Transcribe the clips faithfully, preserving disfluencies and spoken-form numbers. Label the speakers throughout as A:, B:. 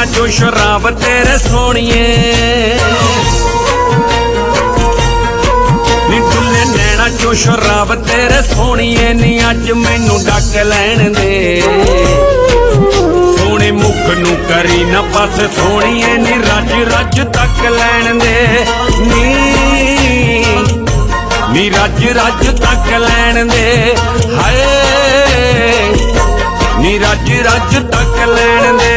A: नैना चो शराब तेरे सोनिए नी डुले नैना चो शराब तेरे सोनिए नी अज मैनू डक लैन दे सोने मुख नू करी ना पास सोनिए नी रज रज तक लैन दे नी नी रज रज तक लैन दे हाय नी रज रज तक लैन दे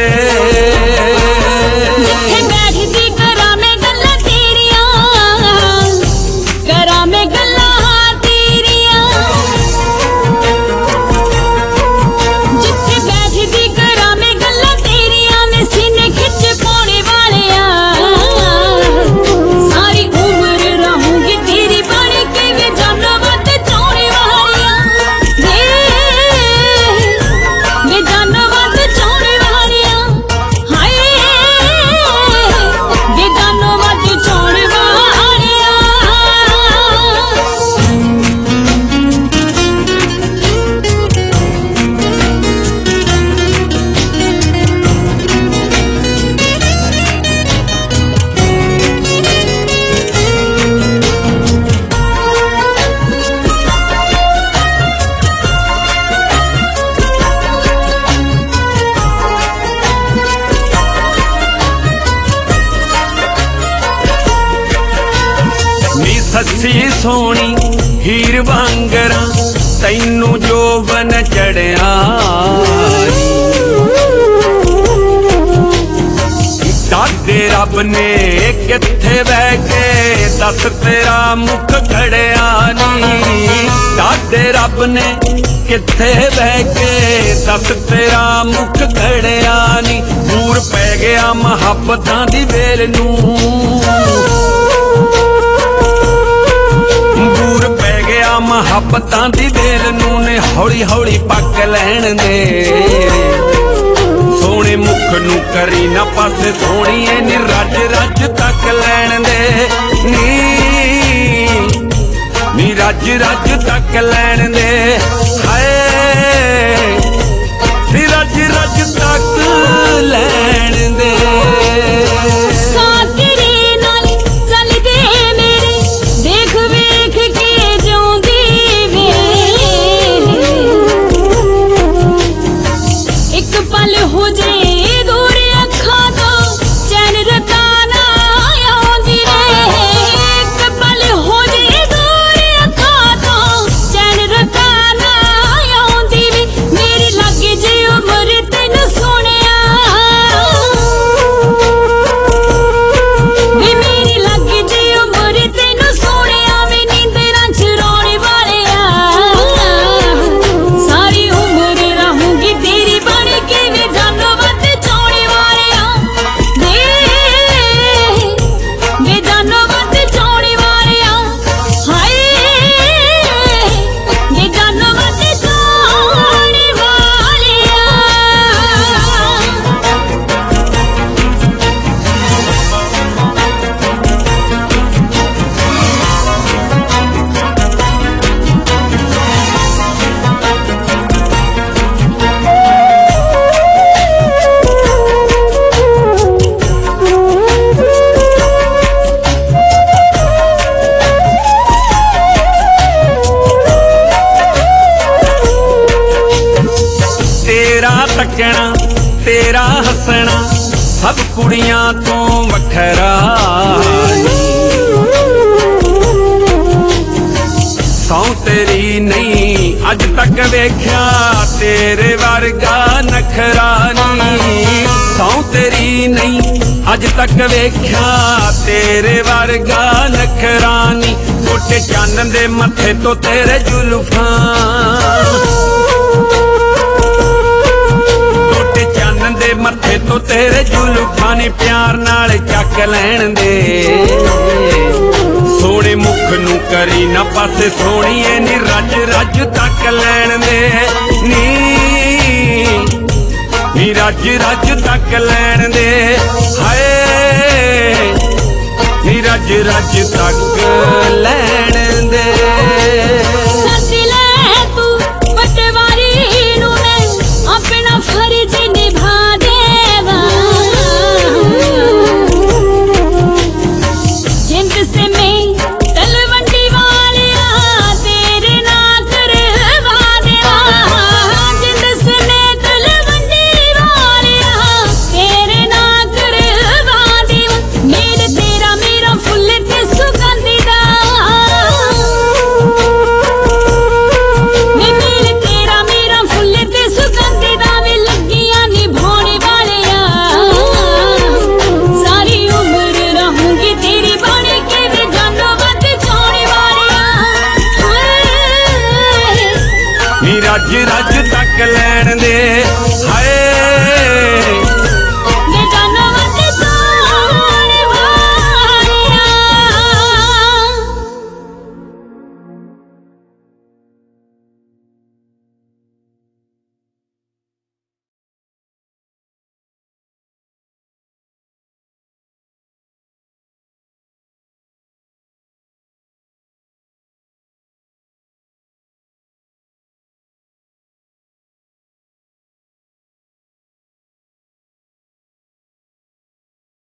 A: सस्सी सोनी हीर वांगरा तैनू जोबन चढ़िया दादे रब ने किथे बह के दस तेरा मुख खड़िया नी दादे रब ने किथे बह के दस तेरा मुख खड़िया नी दूर पै गया मुहब्बतां दी वेल नू दूर पै गया मुहब्बतां दी वेल नू ने हौली हौली पक लैन दे सोने मुख नू करी ना पासे सोनिए नी रज रज तक लैन दे नी नी रज रज तक लैन दे हाय नी रज रज तक लैन दे तकना तेरा हसना सब कुड़ियां तो वखरा सौ तेरी नहीं अज तक वेख्या तेरे वर्गा नखरा नी सौ तेरी नहीं अज तक वेख्या तेरे वर्गा नखरा नी गोटे चन्न दे मथे तो तेरे जुल्फां मथे तो तेरे जुल्फां नी प्यार नाल चक लैन दे सोने मुख नू करी ना पासे सोनिए नी रज रज तक लैन दे नी नी रज रज तक लैन दे हाय नी रज रज तक लैन दे
B: फर्ज निभा देवा
A: नी रज रज तक लैन दे हाय